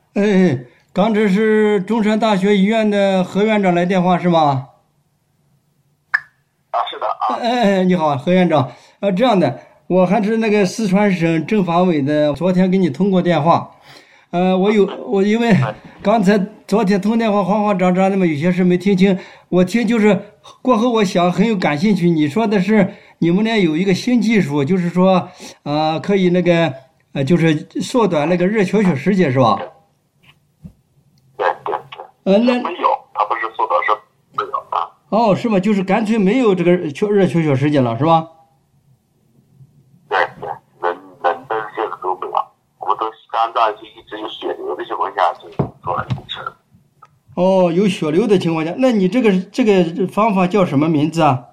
哎，刚这是中山大学医院的何院长来电话是吗？ 啊，是的啊。 你好，何院长。这样的，我还是那个四川省政法委的，昨天给你通过电话。我因为刚才昨天通电话慌慌张张的嘛，有些事没听清。我听就是过后，我想很有感兴趣。你说的是你们那有一个新技术，就是说，可以那个就是缩短那个热缺血时间是吧？ 对对对， 那没有，它不是缩短，是没有啊。 哦，是吗？就是干脆没有这个热缺血时间了，是吧？ 对对，人的这个都没有，我们都肝脏就一直有血流的情况下就做了一次。 哦，有血流的情况下，那你这个方法叫什么名字啊？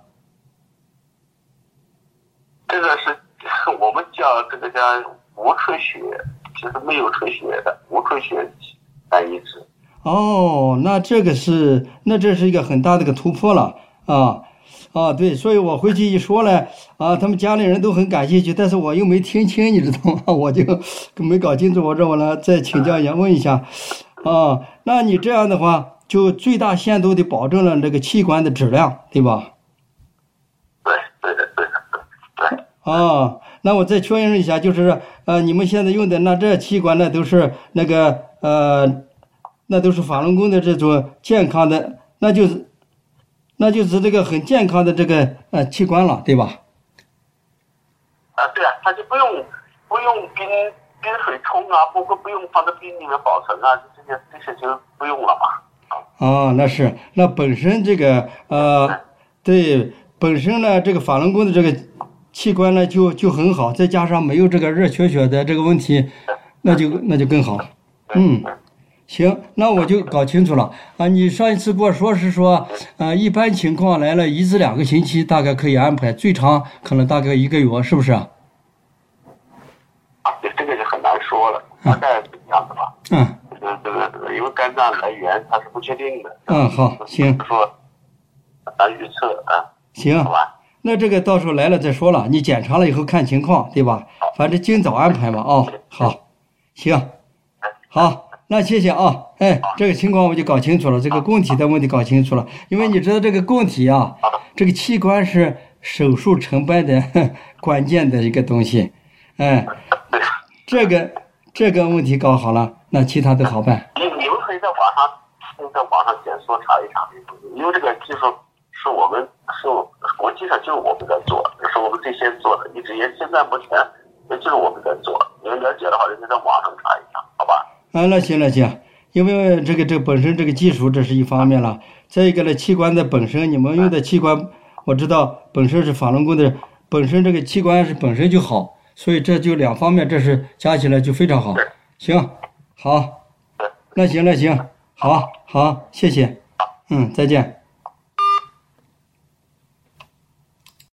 这个是我们这个叫无出血，就是没有出血的无出血单一指。 哦，这是一个很大的一个突破了啊。对，所以我回去一说呢，他们家里人都很感兴趣，但是我又没听清，你知道吗？我就没搞清楚，我说我呢再请教一下，问一下。那你这样的话，就最大限度的保证了这个器官的质量，对吧？ 对对的对的对。 那我再确认一下，就是你们现在用的那这器官呢，都是那个那都是法轮功的这种健康的，那就是这个很健康的这个器官了，对吧？ 对啊，它就不用冰水冲啊，不用放在冰里面保存啊，这些就不用了嘛。 那本身这个对，本身呢这个法轮功的这个器官呢就很好，再加上没有这个热缺血的这个问题，那就更好。行，那我就搞清楚了你上一次跟我说是说一般情况来了1至2个星期大概可以安排，最长可能大概1个月，是不是啊？ 对，这个就很难说了，大概是这样的吧。这个因为肝脏来源它是不确定的。 好，行。 说难预测啊。 行， 好吧。 那这个到时候来了再说了，你检查了以后看情况，对吧？反正尽早安排嘛。好，行，好。那谢谢啊，这个情况我就搞清楚了，这个供体的问题搞清楚了，因为你知道这个供体这个器官是手术成败的关键的一个东西，这个问题搞好了，那其他都好办。 你们可以在网上检索查一查，因为这个技术是国际上就是我们在做，是我们最先做的，一直也现在目前就是我们在做，你们了解的话，就在网上查一查，好吧？ 那行，因为这个本身这个技术这是一方面了，再一个呢，器官的本身你们用的器官，我知道本身是法轮功的，本身这个器官是本身就好，所以这就2方面，这是加起来就非常好。行，好，那行，好，谢谢，再见。